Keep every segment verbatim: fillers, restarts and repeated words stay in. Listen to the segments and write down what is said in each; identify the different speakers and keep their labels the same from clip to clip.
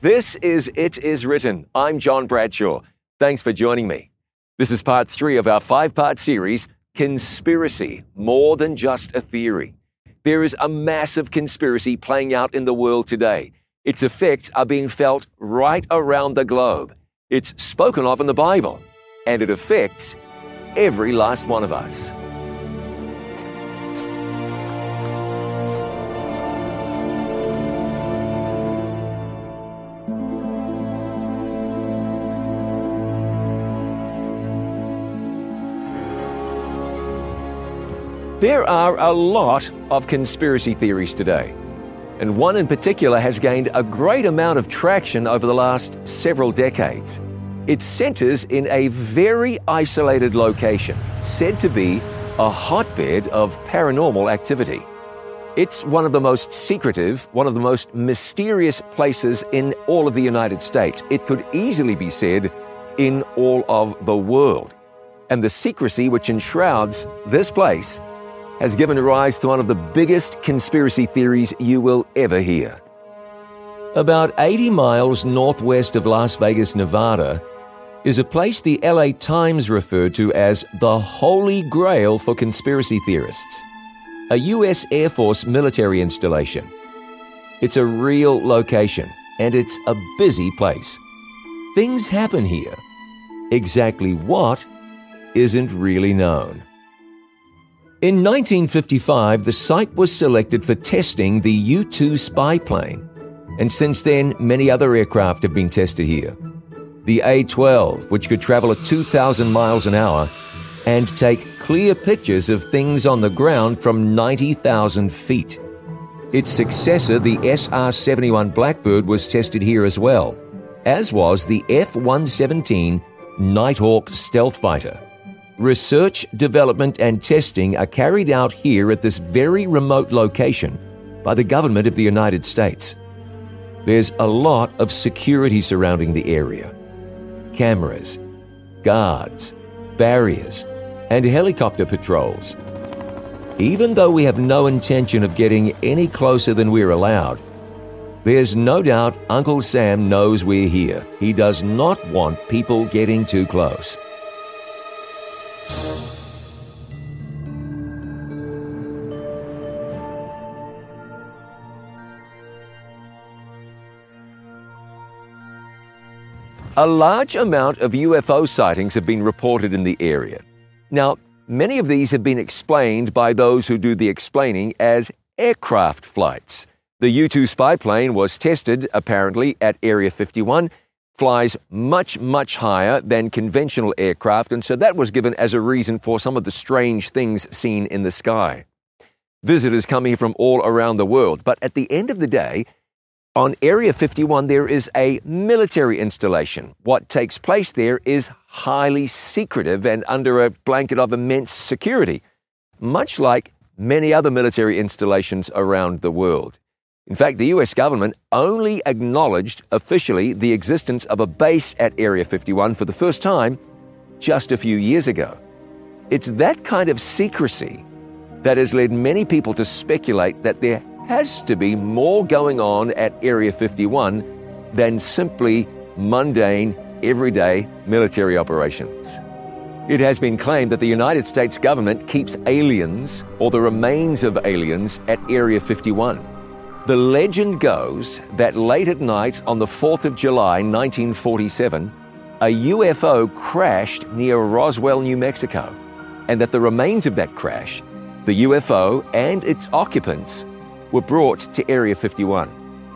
Speaker 1: This is It Is Written. I'm John Bradshaw. Thanks for joining me. This is part three of our five-part series, Conspiracy, More Than Just a Theory. There is a massive conspiracy playing out in the world today. Its effects are being felt right around the globe. It's spoken of in the Bible, and it affects every last one of us. There are a lot of conspiracy theories today, and one in particular has gained a great amount of traction over the last several decades. It centers in a very isolated location, said to be a hotbed of paranormal activity. It's one of the most secretive, one of the most mysterious places in all of the United States. It could easily be said in all of the world. And the secrecy which enshrouds this place has given rise to one of the biggest conspiracy theories you will ever hear. About eighty miles northwest of Las Vegas, Nevada, is a place the L A Times referred to as the Holy Grail for conspiracy theorists, a U S Air Force military installation. It's a real location, and it's a busy place. Things happen here. Exactly what isn't really known. In nineteen fifty-five, the site was selected for testing the U two spy plane, and since then, many other aircraft have been tested here. The A twelve, which could travel at two thousand miles an hour and take clear pictures of things on the ground from ninety thousand feet. Its successor, the S R seventy-one Blackbird, was tested here as well, as was the F one seventeen Nighthawk stealth fighter. Research, development, and testing are carried out here at this very remote location by the government of the United States. There's a lot of security surrounding the area. Cameras, guards, barriers, and helicopter patrols. Even though we have no intention of getting any closer than we're allowed, there's no doubt Uncle Sam knows we're here. He does not want people getting too close. A large amount of U F O sightings have been reported in the area. Now, many of these have been explained by those who do the explaining as aircraft flights. The U two spy plane was tested, apparently, at Area fifty-one, flies much, much higher than conventional aircraft, and so that was given as a reason for some of the strange things seen in the sky. Visitors come here from all around the world, but at the end of the day, on Area fifty-one, there is a military installation. What takes place there is highly secretive and under a blanket of immense security, much like many other military installations around the world. In fact, the U S government only acknowledged officially the existence of a base at Area fifty-one for the first time just a few years ago. It's that kind of secrecy that has led many people to speculate that there has to be more going on at Area fifty-one than simply mundane, everyday military operations. It has been claimed that the United States government keeps aliens or the remains of aliens at Area fifty-one. The legend goes that late at night on the fourth of July, nineteen forty-seven, a U F O crashed near Roswell, New Mexico, and that the remains of that crash, the U F O and its occupants, were brought to Area fifty-one.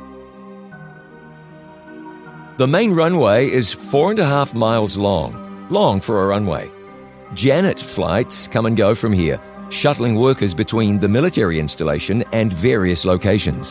Speaker 1: The main runway is four and a half miles long, long for a runway. Janet flights come and go from here, shuttling workers between the military installation and various locations.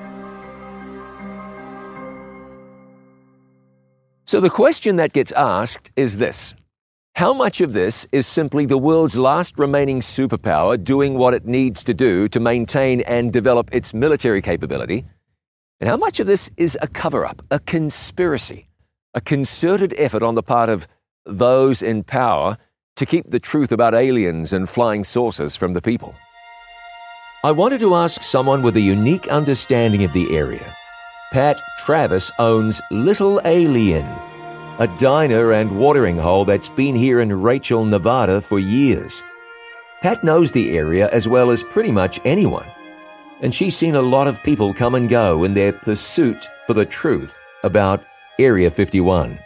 Speaker 1: So the question that gets asked is this: how much of this is simply the world's last remaining superpower doing what it needs to do to maintain and develop its military capability? And how much of this is a cover-up, a conspiracy, a concerted effort on the part of those in power to keep the truth about aliens and flying saucers from the people? I wanted to ask someone with a unique understanding of the area, Pat Travis owns Little Alien, a diner and watering hole that's been here in Rachel, Nevada for years. Pat knows the area as well as pretty much anyone, and she's seen a lot of people come and go in their pursuit for the truth about Area fifty-one.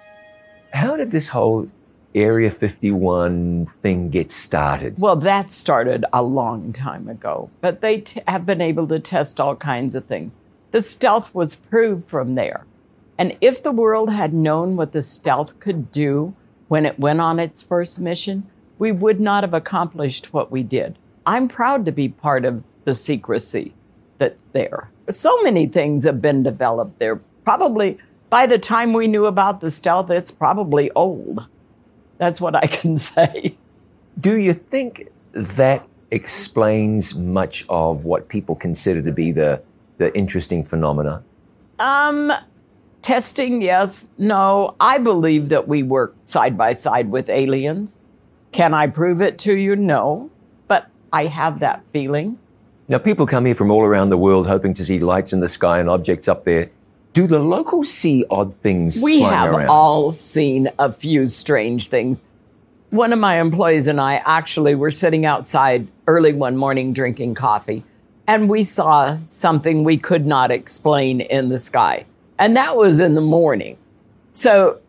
Speaker 1: How did this whole Area fifty-one thing get started?
Speaker 2: Well, that started a long time ago, but they t- have been able to test all kinds of things. The stealth was proved from there. And if the world had known what the stealth could do when it went on its first mission, we would not have accomplished what we did. I'm proud to be part of the secrecy that's there. So many things have been developed there. Probably by the time we knew about the stealth, it's probably old. That's what I can say.
Speaker 1: Do you think that explains much of what people consider to be the, the interesting phenomena?
Speaker 2: Um, testing, yes. No, I believe that we work side by side with aliens. Can I prove it to you? No, but I have that feeling.
Speaker 1: Now, people come here from all around the world hoping to see lights in the sky and objects up there. Do the locals see odd things
Speaker 2: We
Speaker 1: flying
Speaker 2: have
Speaker 1: around?
Speaker 2: all seen a few strange things. One of my employees and I actually were sitting outside early one morning drinking coffee, and we saw something we could not explain in the sky. And that was in the morning. So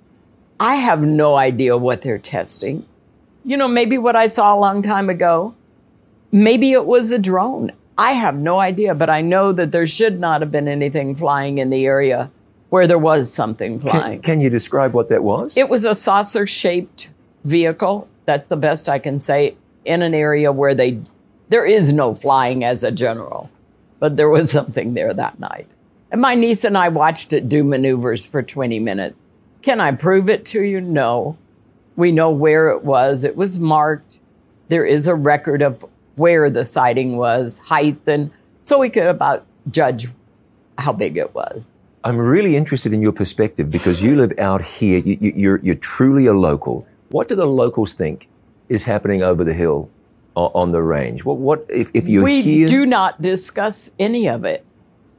Speaker 2: I have no idea what they're testing. You know, maybe what I saw a long time ago, maybe it was a drone. I have no idea, but I know that there should not have been anything flying in the area where there was something flying.
Speaker 1: Can, can you describe what that was?
Speaker 2: It was a saucer-shaped vehicle. That's the best I can say, in an area where they there is no flying as a general. But there was something there that night. And my niece and I watched it do maneuvers for twenty minutes. Can I prove it to you? No. We know where it was. It was marked. There is a record of where the sighting was, height, and so we could about judge how big it was.
Speaker 1: I'm really interested in your perspective because you live out here. You, you, you're, you're truly a local. What do the locals think is happening over the hill on, on the range? What, what if, if you're
Speaker 2: we
Speaker 1: here?
Speaker 2: We do not discuss any of it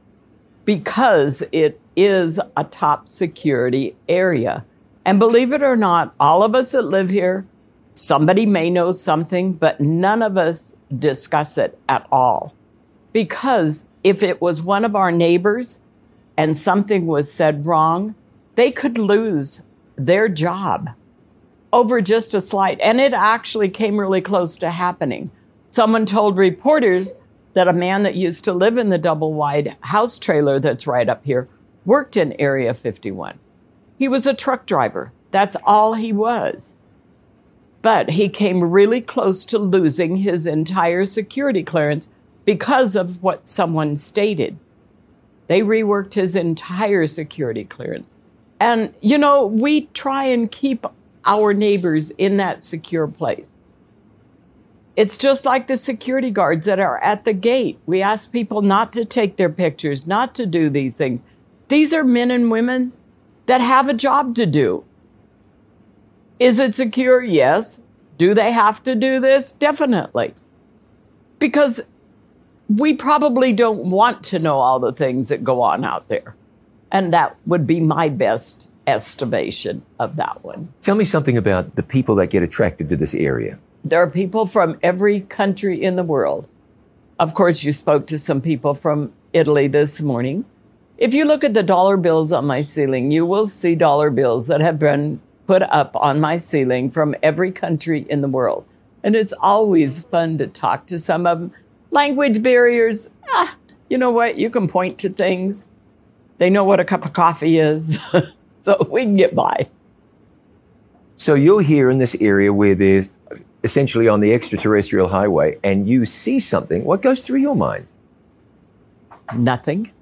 Speaker 2: because it is a top security area. And believe it or not, all of us that live here, somebody may know something, but none of us discuss it at all. Because if it was one of our neighbors and something was said wrong, they could lose their job over just a slight. And it actually came really close to happening. Someone told reporters that a man that used to live in the double-wide house trailer that's right up here worked in Area fifty-one. He was a truck driver. That's all he was. But he came really close to losing his entire security clearance because of what someone stated. They reworked his entire security clearance. And, you know, we try and keep our neighbors in that secure place. It's just like the security guards that are at the gate. We ask people not to take their pictures, not to do these things. These are men and women that have a job to do. Is it secure? Yes. Do they have to do this? Definitely. Because we probably don't want to know all the things that go on out there. And that would be my best estimation of that one.
Speaker 1: Tell me something about the people that get attracted to this area.
Speaker 2: There are people from every country in the world. Of course, you spoke to some people from Italy this morning. If you look at the dollar bills on my ceiling, you will see dollar bills that have been put up on my ceiling from every country in the world. And it's always fun to talk to some of them. Language barriers, ah, you know what? You can point to things. They know what a cup of coffee is. So we can get by.
Speaker 1: So you're here in this area where there's essentially on the extraterrestrial highway and you see something. What goes through your mind?
Speaker 2: Nothing.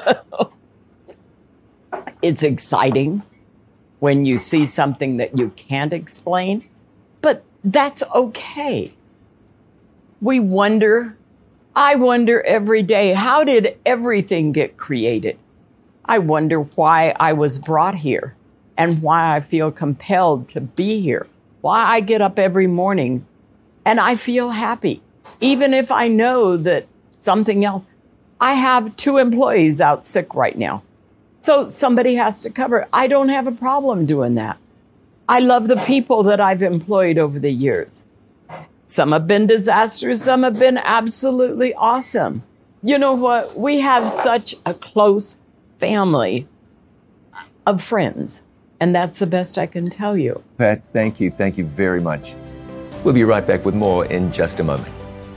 Speaker 2: It's exciting when you see something that you can't explain, but that's okay. We wonder, I wonder every day, how did everything get created? I wonder why I was brought here and why I feel compelled to be here, why I get up every morning and I feel happy, even if I know that something else. I have two employees out sick right now. So somebody has to cover it. I don't have a problem doing that. I love the people that I've employed over the years. Some have been disasters. Some have been absolutely awesome. You know what? We have such a close family of friends. And that's the best I can tell you.
Speaker 1: Pat, thank you. Thank you very much. We'll be right back with more in just a moment.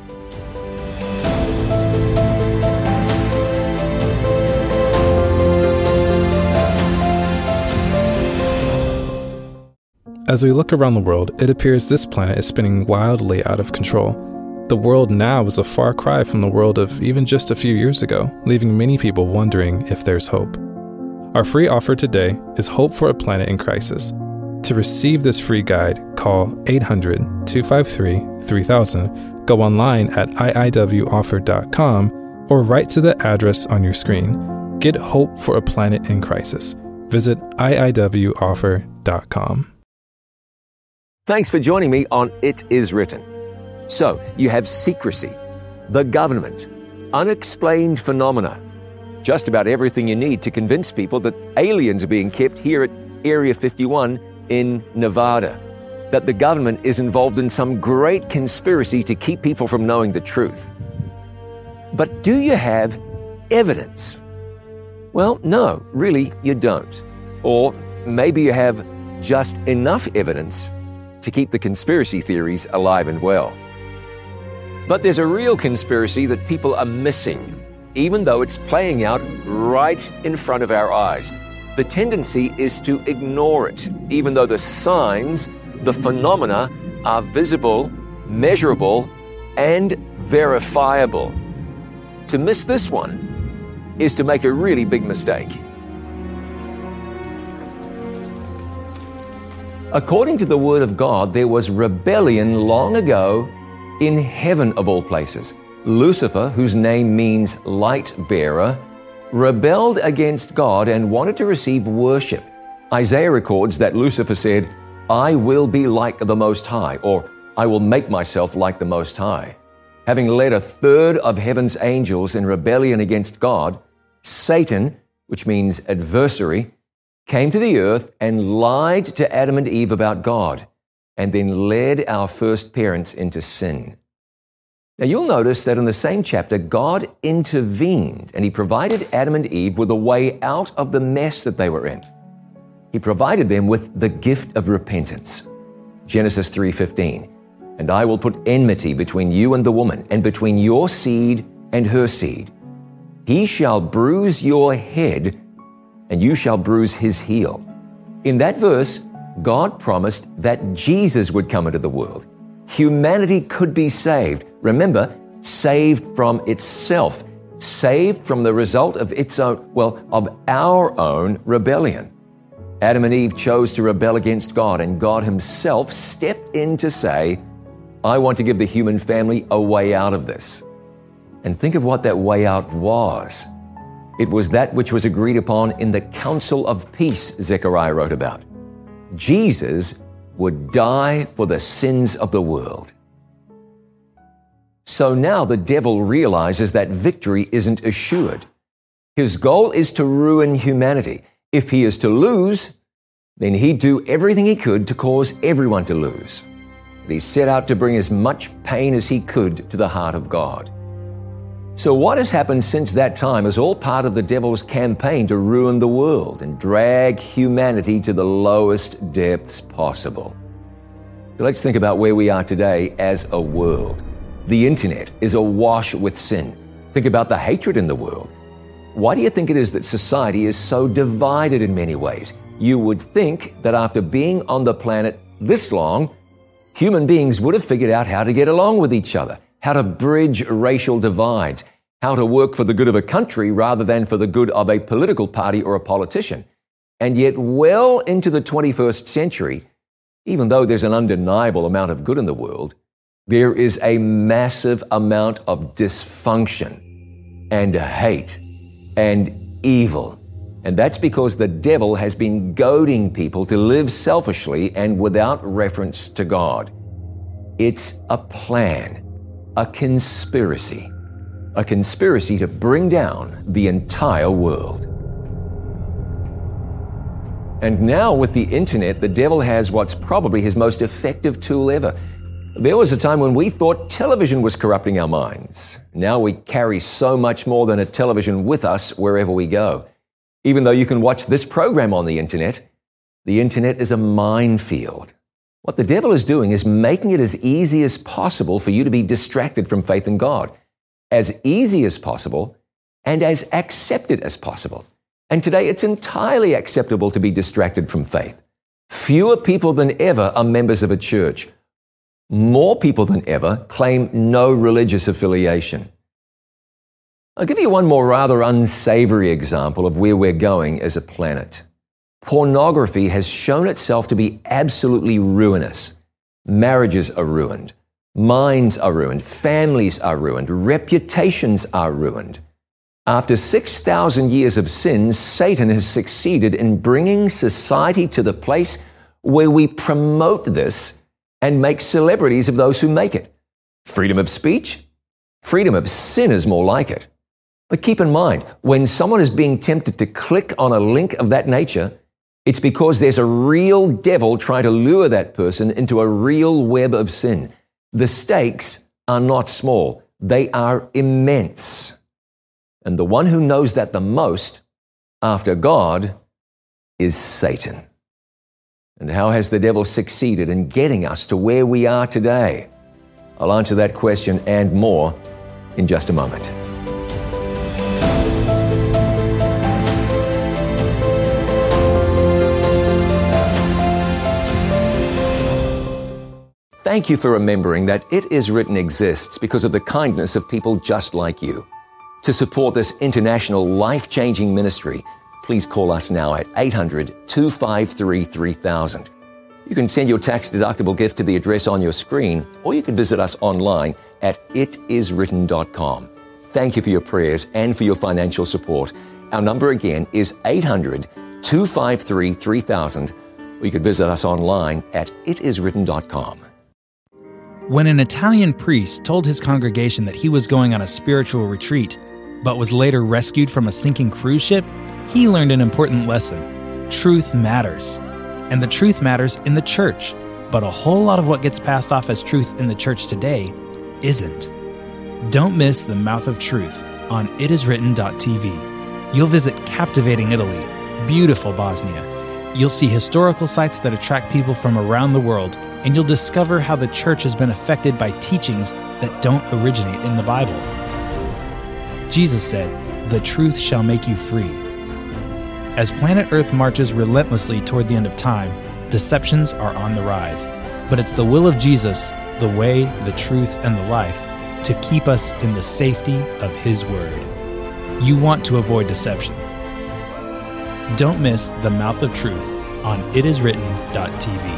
Speaker 3: As we look around the world, it appears this planet is spinning wildly out of control. The world now is a far cry from the world of even just a few years ago, leaving many people wondering if there's hope. Our free offer today is Hope for a Planet in Crisis. To receive this free guide, call eight hundred, two five three, three thousand, go online at I I W offer dot com, or write to the address on your screen. Get Hope for a Planet in Crisis. Visit I I W offer dot com.
Speaker 1: Thanks for joining me on It Is Written. So, you have secrecy, the government, unexplained phenomena, just about everything you need to convince people that aliens are being kept here at Area fifty-one in Nevada, that the government is involved in some great conspiracy to keep people from knowing the truth. But do you have evidence? Well, no, really, you don't. Or maybe you have just enough evidence to keep the conspiracy theories alive and well. But there's a real conspiracy that people are missing, even though it's playing out right in front of our eyes. The tendency is to ignore it, even though the signs, the phenomena, are visible, measurable, and verifiable. To miss this one is to make a really big mistake. According to the Word of God, there was rebellion long ago in heaven of all places. Lucifer, whose name means light bearer, rebelled against God and wanted to receive worship. Isaiah records that Lucifer said, "I will be like the Most High," or "I will make myself like the Most High." Having led a third of heaven's angels in rebellion against God, Satan, which means adversary, came to the earth and lied to Adam and Eve about God, and then led our first parents into sin. Now you'll notice that in the same chapter, God intervened and He provided Adam and Eve with a way out of the mess that they were in. He provided them with the gift of repentance. Genesis three fifteen, "And I will put enmity between you and the woman, and between your seed and her seed. He shall bruise your head, and you shall bruise his heel." In that verse, God promised that Jesus would come into the world. Humanity could be saved. Remember, saved from itself, saved from the result of its own, well, of our own rebellion. Adam and Eve chose to rebel against God, and God Himself stepped in to say, "I want to give the human family a way out of this." And think of what that way out was. It was that which was agreed upon in the Council of Peace Zechariah wrote about. Jesus would die for the sins of the world. So now the devil realizes that victory isn't assured. His goal is to ruin humanity. If he is to lose, then he'd do everything he could to cause everyone to lose. But he set out to bring as much pain as he could to the heart of God. So what has happened since that time is all part of the devil's campaign to ruin the world and drag humanity to the lowest depths possible. So let's think about where we are today as a world. The internet is awash with sin. Think about the hatred in the world. Why do you think it is that society is so divided in many ways? You would think that after being on the planet this long, human beings would have figured out how to get along with each other, how to bridge racial divides, how to work for the good of a country rather than for the good of a political party or a politician. And yet, well into the twenty-first century, even though there's an undeniable amount of good in the world, there is a massive amount of dysfunction and hate and evil. And that's because the devil has been goading people to live selfishly and without reference to God. It's a plan, a conspiracy. a conspiracy to bring down the entire world. And now with the internet, the devil has what's probably his most effective tool ever. There was a time when we thought television was corrupting our minds. Now we carry so much more than a television with us wherever we go. Even though you can watch this program on the internet, the internet is a minefield. What the devil is doing is making it as easy as possible for you to be distracted from faith in God. As easy as possible and as accepted as possible. And today it's entirely acceptable to be distracted from faith. Fewer people than ever are members of a church. More people than ever claim no religious affiliation. I'll give you one more rather unsavory example of where we're going as a planet. Pornography has shown itself to be absolutely ruinous. Marriages are ruined. Minds are ruined. Families are ruined. Reputations are ruined. After six thousand years of sin, Satan has succeeded in bringing society to the place where we promote this and make celebrities of those who make it. Freedom of speech? Freedom of sin is more like it. But keep in mind, when someone is being tempted to click on a link of that nature, it's because there's a real devil trying to lure that person into a real web of sin. The stakes are not small. They are immense. And the one who knows that the most, after God, is Satan. And how has the devil succeeded in getting us to where we are today? I'll answer that question and more in just a moment. Thank you for remembering that It Is Written exists because of the kindness of people just like you. To support this international life-changing ministry, please call us now at eight hundred, two five three, three thousand. You can send your tax-deductible gift to the address on your screen, or you can visit us online at it is written dot com. Thank you for your prayers and for your financial support. Our number again is eight hundred, two five three, three thousand, or you can visit us online at it is written dot com.
Speaker 4: When an Italian priest told his congregation that he was going on a spiritual retreat, but was later rescued from a sinking cruise ship, he learned an important lesson. Truth matters. And the truth matters in the church. But a whole lot of what gets passed off as truth in the church today isn't. Don't miss the Mouth of Truth on it is written dot t v. You'll visit captivating Italy, beautiful Bosnia. You'll see historical sites that attract people from around the world, and you'll discover how the church has been affected by teachings that don't originate in the Bible. Jesus said, "The truth shall make you free." As planet Earth marches relentlessly toward the end of time, deceptions are on the rise. But it's the will of Jesus, the way, the truth, and the life, to keep us in the safety of His Word. You want to avoid deception. Don't miss the Mouth of Truth on it is written dot t v.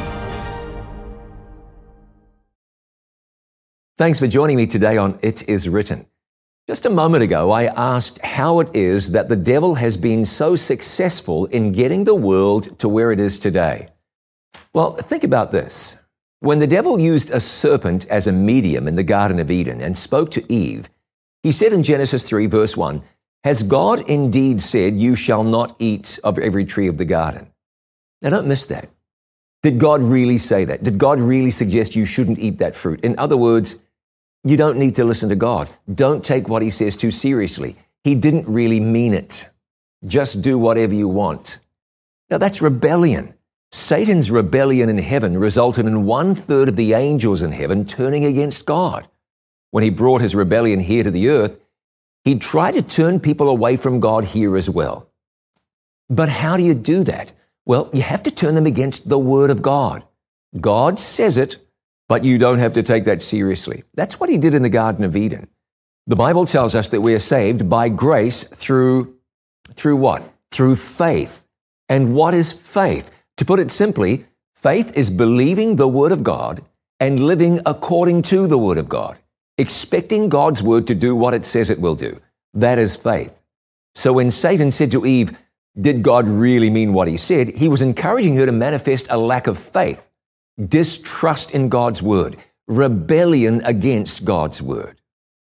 Speaker 1: Thanks for joining me today on It Is Written. Just a moment ago, I asked how it is that the devil has been so successful in getting the world to where it is today. Well, think about this. When the devil used a serpent as a medium in the Garden of Eden and spoke to Eve, he said in Genesis three, verse one, "Has God indeed said, 'You shall not eat of every tree of the garden'?" Now, don't miss that. Did God really say that? Did God really suggest you shouldn't eat that fruit? In other words, you don't need to listen to God. Don't take what He says too seriously. He didn't really mean it. Just do whatever you want. Now, that's rebellion. Satan's rebellion in heaven resulted in one-third of the angels in heaven turning against God. When he brought his rebellion here to the earth, he tried to turn people away from God here as well. But how do you do that? Well, you have to turn them against the Word of God. God says it, but you don't have to take that seriously. That's what He did in the Garden of Eden. The Bible tells us that we are saved by grace through, through what? Through faith. And what is faith? To put it simply, faith is believing the Word of God and living according to the Word of God, expecting God's Word to do what it says it will do. That is faith. So when Satan said to Eve, did God really mean what He said? He was encouraging her to manifest a lack of faith, distrust in God's Word, rebellion against God's Word.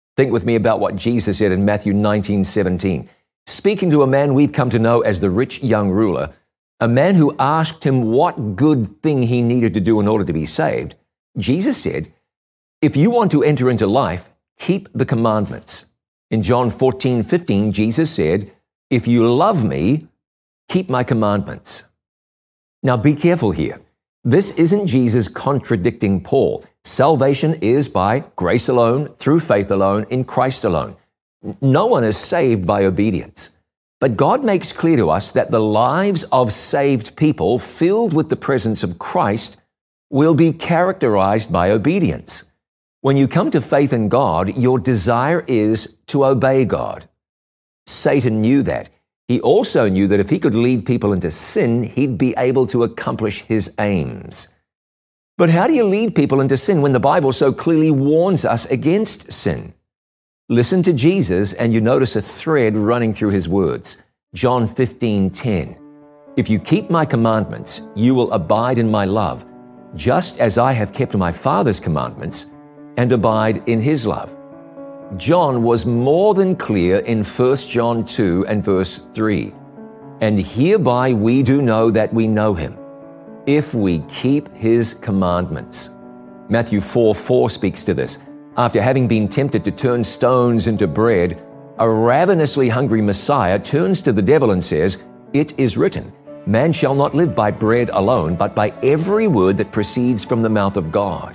Speaker 1: Think with me about what Jesus said in Matthew nineteen seventeen. Speaking to a man we've come to know as the rich young ruler, a man who asked him what good thing he needed to do in order to be saved, Jesus said, if you want to enter into life, keep the commandments. In John fourteen fifteen, Jesus said, if you love me, keep my commandments. Now be careful here. This isn't Jesus contradicting Paul. Salvation is by grace alone, through faith alone, in Christ alone. No one is saved by obedience. But God makes clear to us that the lives of saved people filled with the presence of Christ will be characterized by obedience. When you come to faith in God, your desire is to obey God. Satan knew that. He also knew that if he could lead people into sin, he'd be able to accomplish his aims. But how do you lead people into sin when the Bible so clearly warns us against sin? Listen to Jesus and you notice a thread running through his words. John fifteen ten. If you keep my commandments, you will abide in my love, just as I have kept my Father's commandments and abide in his love. John was more than clear in First John two and verse three. And hereby we do know that we know him, if we keep his commandments. Matthew four four speaks to this. After having been tempted to turn stones into bread, a ravenously hungry Messiah turns to the devil and says, it is written, man shall not live by bread alone, but by every word that proceeds from the mouth of God.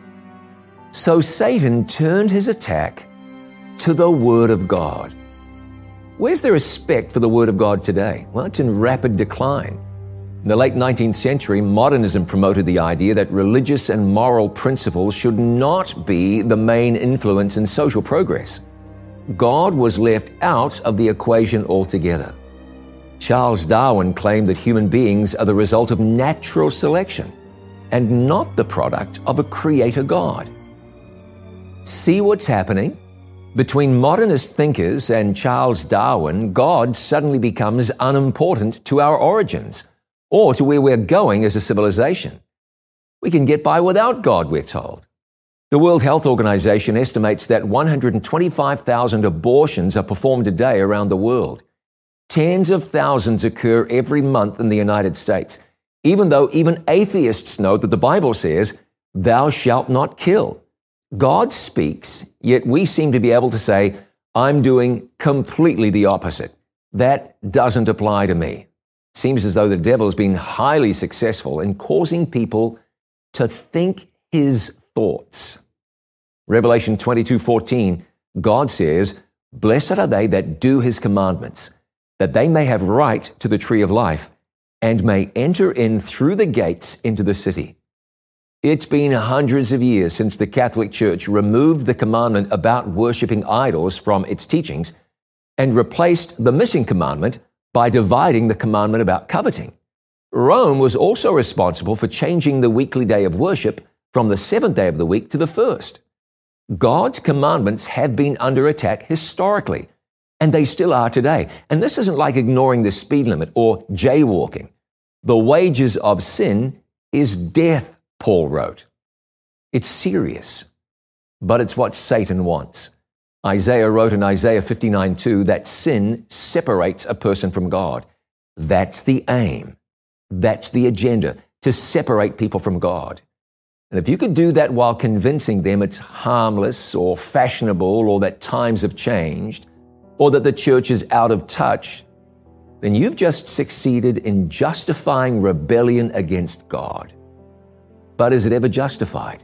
Speaker 1: So Satan turned his attack to the Word of God. Where's the respect for the Word of God today? Well, it's in rapid decline. In the late nineteenth century, modernism promoted the idea that religious and moral principles should not be the main influence in social progress. God was left out of the equation altogether. Charles Darwin claimed that human beings are the result of natural selection and not the product of a creator God. See what's happening? Between modernist thinkers and Charles Darwin, God suddenly becomes unimportant to our origins or to where we're going as a civilization. We can get by without God, we're told. The World Health Organization estimates that one hundred twenty-five thousand abortions are performed today around the world. Tens of thousands occur every month in the United States, even though even atheists know that the Bible says, thou shalt not kill. God speaks, yet we seem to be able to say, I'm doing completely the opposite. That doesn't apply to me. It seems as though the devil has been highly successful in causing people to think his thoughts. Revelation twenty-two fourteen, God says, blessed are they that do his commandments, that they may have right to the tree of life and may enter in through the gates into the city. It's been hundreds of years since the Catholic Church removed the commandment about worshiping idols from its teachings and replaced the missing commandment by dividing the commandment about coveting. Rome was also responsible for changing the weekly day of worship from the seventh day of the week to the first. God's commandments have been under attack historically, and they still are today. And this isn't like ignoring the speed limit or jaywalking. The wages of sin is death, Paul wrote. It's serious, but it's what Satan wants. Isaiah wrote in Isaiah fifty-nine two that sin separates a person from God. That's the aim. That's the agenda, to separate people from God. And if you could do that while convincing them it's harmless or fashionable or that times have changed or that the church is out of touch, then you've just succeeded in justifying rebellion against God. But is it ever justified?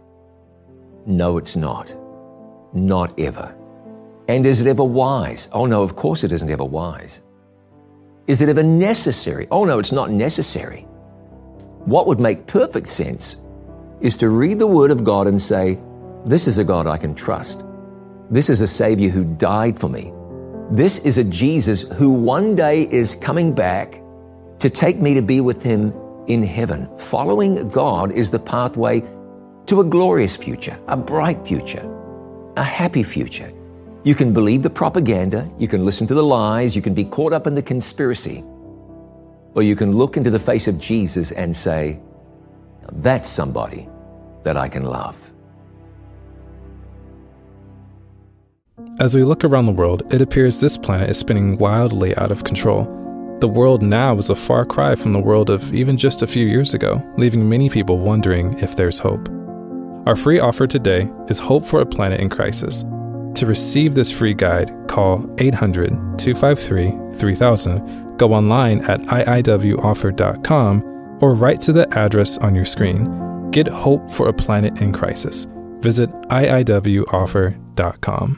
Speaker 1: No, it's not. Not ever. And is it ever wise? Oh no, of course it isn't ever wise. Is it ever necessary? Oh no, it's not necessary. What would make perfect sense is to read the Word of God and say, this is a God I can trust. This is a Savior who died for me. This is a Jesus who one day is coming back to take me to be with him in heaven. Following God is the pathway to a glorious future, a bright future, a happy future. You can believe the propaganda, you can listen to the lies, you can be caught up in the conspiracy, or you can look into the face of Jesus and say, that's somebody that I can love.
Speaker 3: As we look around the world, it appears this planet is spinning wildly out of control. The world now is a far cry from the world of even just a few years ago, leaving many people wondering if there's hope. Our free offer today is Hope for a Planet in Crisis. To receive this free guide, call eight hundred, two five three, three thousand, go online at I I W offer dot com, or write to the address on your screen. Get Hope for a Planet in Crisis. Visit I I W offer dot com.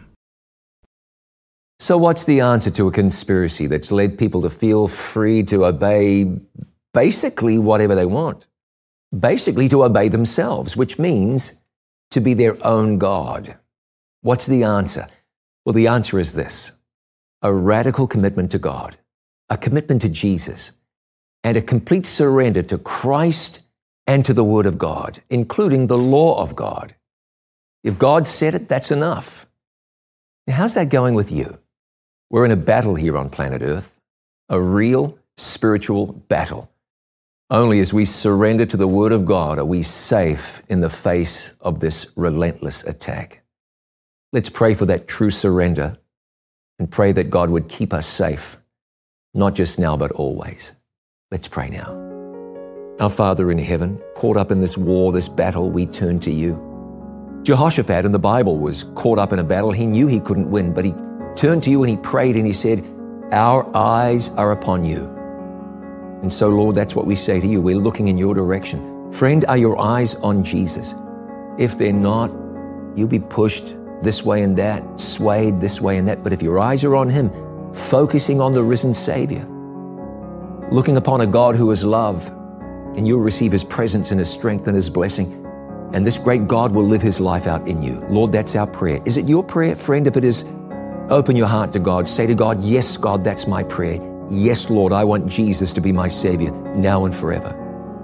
Speaker 1: So what's the answer to a conspiracy that's led people to feel free to obey basically whatever they want? Basically to obey themselves, which means to be their own God. What's the answer? Well, the answer is this: a radical commitment to God, a commitment to Jesus, and a complete surrender to Christ and to the Word of God, including the law of God. If God said it, that's enough. Now, how's that going with you? We're in a battle here on planet Earth, a real spiritual battle. Only as we surrender to the Word of God are we safe in the face of this relentless attack. Let's pray for that true surrender and pray that God would keep us safe, not just now, but always. Let's pray now. Our Father in heaven, caught up in this war, this battle, we turn to you. Jehoshaphat in the Bible was caught up in a battle. He knew he couldn't win, but he turned to you and he prayed and he said, "Our eyes are upon you." And so, Lord, that's what we say to you. We're looking in your direction. Friend, are your eyes on Jesus? If they're not, you'll be pushed this way and that, swayed this way and that. But if your eyes are on him, focusing on the risen Savior, looking upon a God who is love, and you'll receive his presence and his strength and his blessing. And this great God will live his life out in you. Lord, that's our prayer. Is it your prayer, friend? If it is, open your heart to God. Say to God, "Yes, God, that's my prayer. Yes, Lord, I want Jesus to be my Savior now and forever."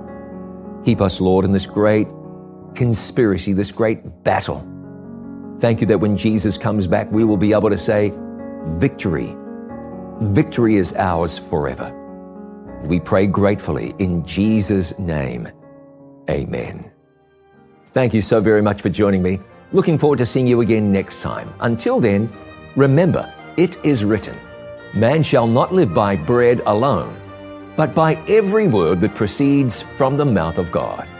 Speaker 1: Keep us, Lord, in this great conspiracy, this great battle. Thank you that when Jesus comes back, we will be able to say, victory. Victory is ours forever. We pray gratefully in Jesus' name. Amen. Thank you so very much for joining me. Looking forward to seeing you again next time. Until then, remember, it is written, "Man shall not live by bread alone, but by every word that proceeds from the mouth of God."